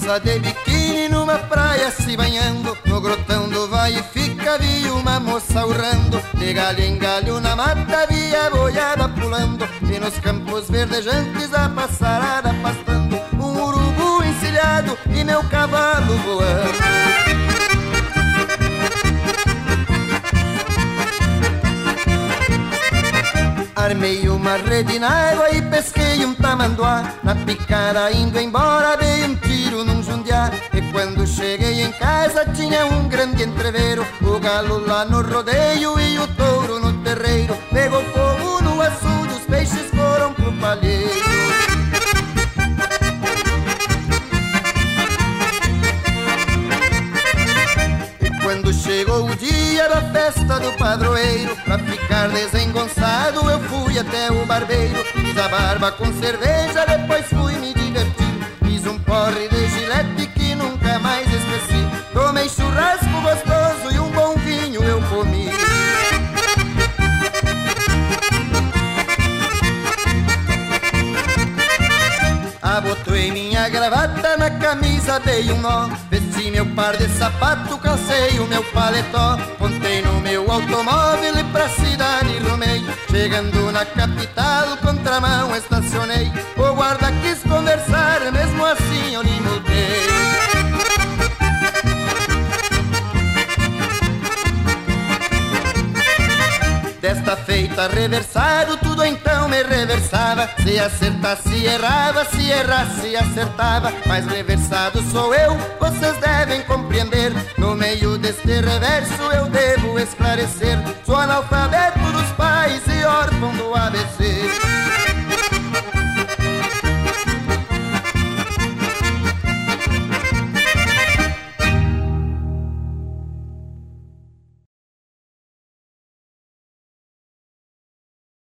moça de biquíni numa praia se banhando. No grotão do vai e fica vi uma moça urrando. De galho em galho na mata vi a boiada pulando. E nos campos verdejantes a passarada pastando. Um urubu encilhado e meu cavalo voando. Armei uma rede na água e pesquei um tamanduá. Na picada indo embora dei um tiro num jundiá. E quando cheguei em casa tinha um grande entreveiro. O galo lá no rodeio e o touro no terreiro. Pegou fogo no açude, os peixes foram pro palheiro. Quando chegou o dia da festa do padroeiro, pra ficar desengonçado eu fui até o barbeiro. Fiz a barba com cerveja, depois fui me divertir. Fiz um porre de gilete que nunca mais esqueci. Tomei churrasco gostoso e um bom vinho eu comi. Abotoei minha gravata, na camisa dei um nó. Vesti meu par de sapato, calcei o meu paletó. Montei no meu automóvel e pra cidade rumei. Chegando na capital, contramão estacionei. O guarda quis conversar, mesmo assim eu lhe multei. Desta feita reversado, tudo então me reversava. Se acertasse errava, se errasse acertava. Mas reversado sou eu, vocês devem compreender. No meio deste reverso eu devo esclarecer